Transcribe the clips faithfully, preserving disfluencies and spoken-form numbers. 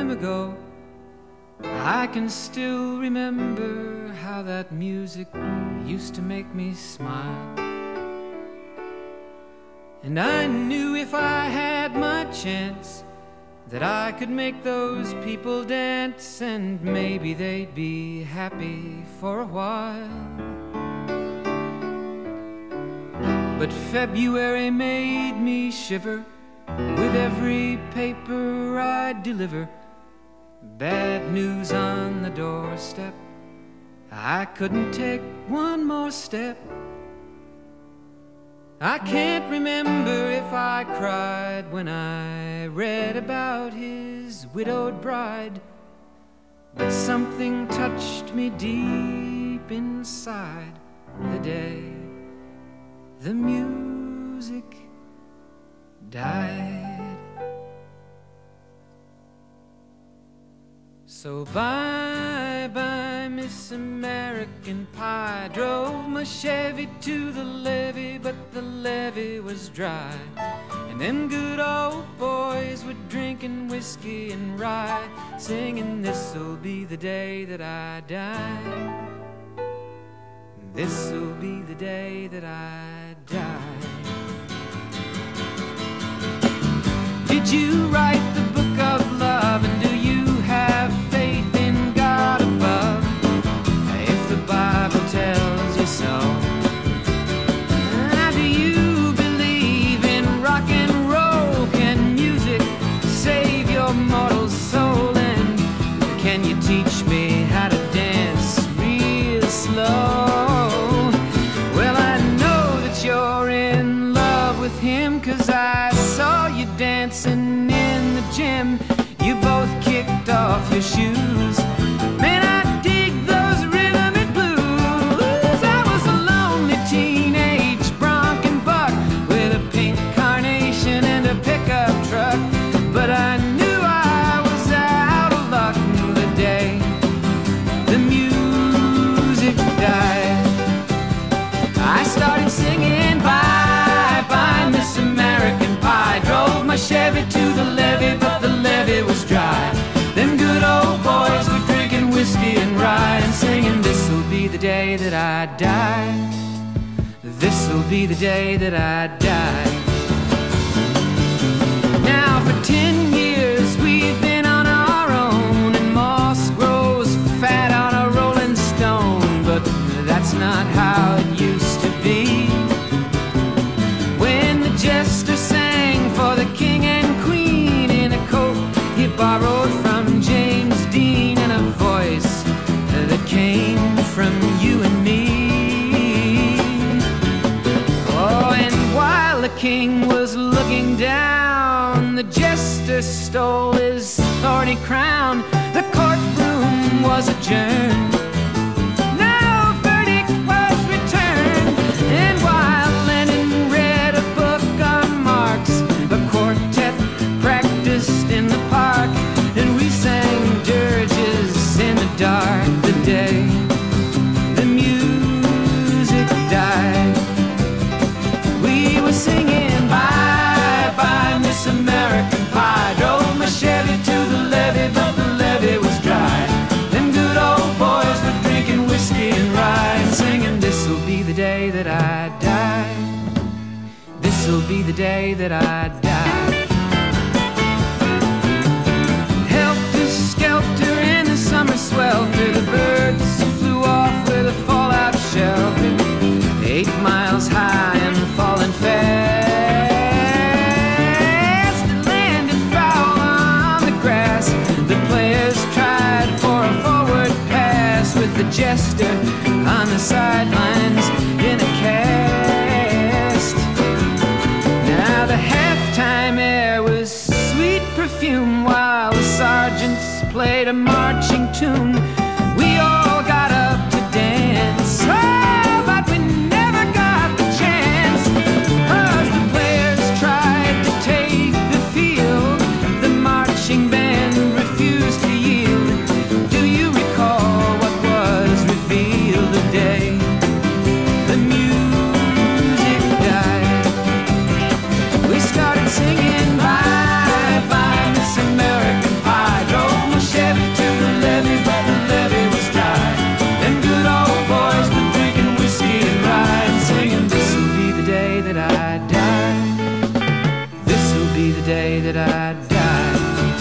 time ago. I can still remember how that music used to make me smile. And I knew if I had my chance that I could make those people dance, and maybe they'd be happy for a while. But February made me shiver with every paper I deliver. Bad news on the doorstep, I couldn't take one more step. I can't remember if I cried when I read about his widowed bride, but something touched me deep inside the day the music died. So bye-bye, Miss American Pie. Drove my Chevy to the levee, but the levee was dry. And them good old boys were drinking whiskey and rye, singing, this'll be the day that I die. This'll be the day that I die. Did you write the book of love, and do you have faith in God above? If the Bible tells you so, do you believe in rock and roll? Can music save your mortal soul? And can you teach me how to dance real slow? Well, I know that you're in love with him, 'cause I saw you dancing in the gym. You both kicked off your shoes. Man, I dig those rhythm and blues. I was a lonely teenage bronc and buck with a pink carnation and a pickup truck, but I knew I was out of luck the day the music died. I started singing bye-bye, Miss American Pie. Drove my Chevy to the levee, but the levee was dry. Them good old boys were drinking whiskey and rye, and singing, this'll be the day that I die. This'll be the day that I die. Now for ten years we've been on our own, and moss grows fat on a rolling stone, but that's not how it used to be. When the jester sang for the king and queen in a coat he borrowed from James Dean, and a voice that came from you and me. Oh, and while the king was looking down, the jester stole his thorny crown. The courtroom was adjourned. No verdict was returned. And while Lenin read a book on Marx, the quartet practiced in the park, and we sang dirges in the dark the day the music died. We were singing bye-bye, Miss American Pie. Drove my Chevy to the levee, but the levee was dry. Them good old boys were drinking whiskey and rye, and singing, this'll be the day that I die. This'll be the day that I die. Helter-skelter in the summer swelter, the birds flew off with a fallout shelter. Eight miles high and falling fast, it landed foul on the grass. The players tried for a forward pass, with the jester on the sidelines in a cast. Now the halftime air was sweet perfume, while the sergeants played a marching tune. We all got up to dance, oh, but we never got the chance, 'cause the players tried to take the field. The marching band refused to yield. Do you recall what was revealed the day the music died? We started singing bye-bye, Miss American Pie. Drove day that I die.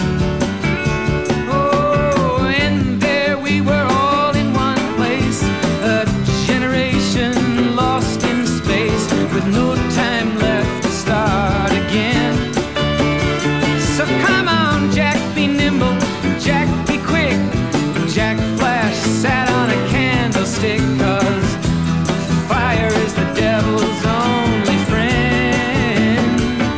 Oh, and there we were all in one place, a generation lost in space, with no time left to start again. So come on, Jack, be nimble, Jack, be quick. Jack Flash sat on a candlestick, 'cause fire is the devil's only friend.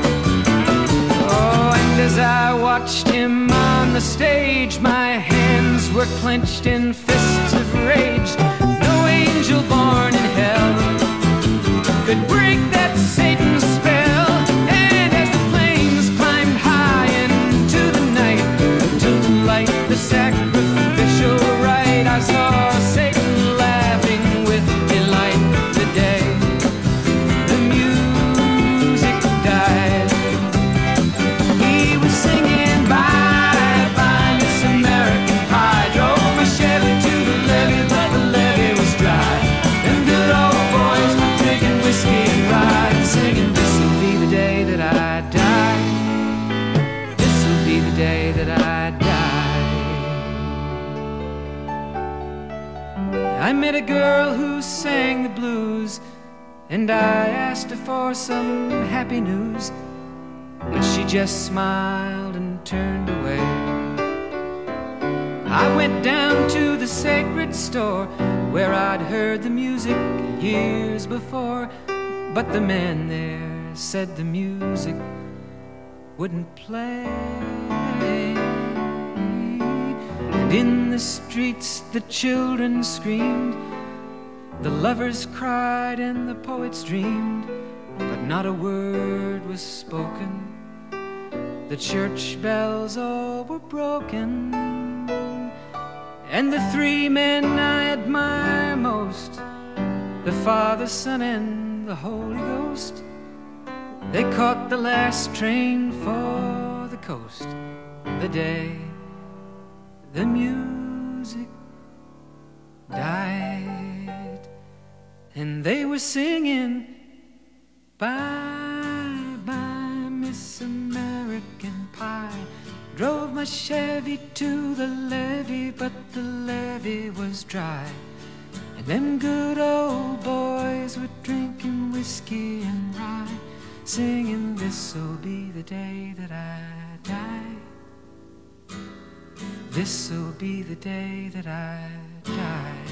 Oh, and as I watched him on the stage, my hands were clenched in fists of rage. No angel born in hell could break that Satan's spell. And as the flames climbed high into the night to light the sacrificial rite, I saw Satan laughing with delight the day the music died. He was singing bye bye Miss American Pie, drove my Chevy to the levee, but the levee was dry. Them good old boys were drinking whiskey and rye, and singing, this'll be the day that I die. This'll be the day that I die. I met a girl who sang the blues, and I asked her for some happy news, but she just smiled and turned away. I went down to the sacred store where I'd heard the music years before, but the man there said the music wouldn't play. And in the streets the children screamed, the lovers cried and the poets dreamed, but not a word was spoken. The church bells all were broken, and the three men I admire most, the Father, Son, and the Holy Ghost, they caught the last train for the coast the day the music died. And they were singing bye bye Miss American Pie, drove my Chevy to the levee, but the levee was dry. And them good old boys were drinking whiskey and rye, singing, this'll be the day that I die. This'll be the day that I die.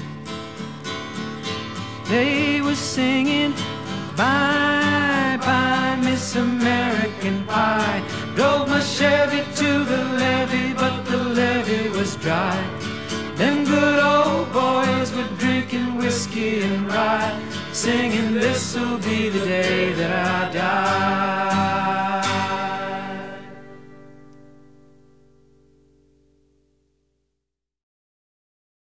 They were singing bye bye Miss American Pie, drove my Chevy to the levee, but the levee was dry. Them good old boys were drinking whiskey and rye, singing, this'll be the day that